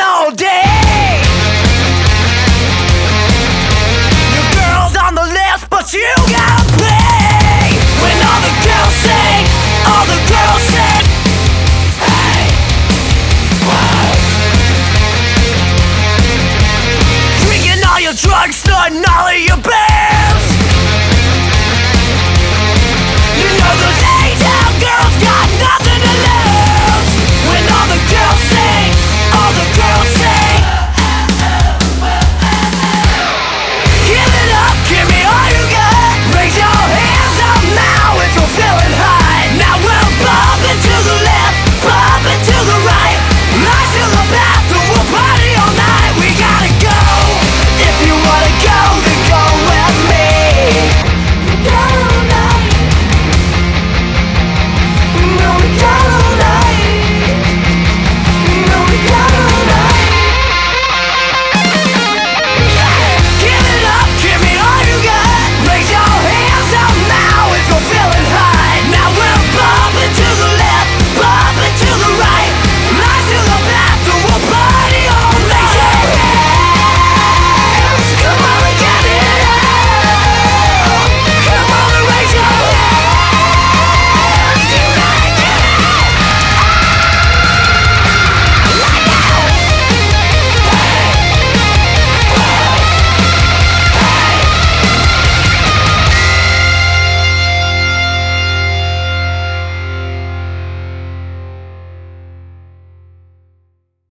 all day. Your girl's on the list, but you gotta pay. When all the girls sing, all the girls sing. Hey, whoa. Drinking all your drugs, snorting all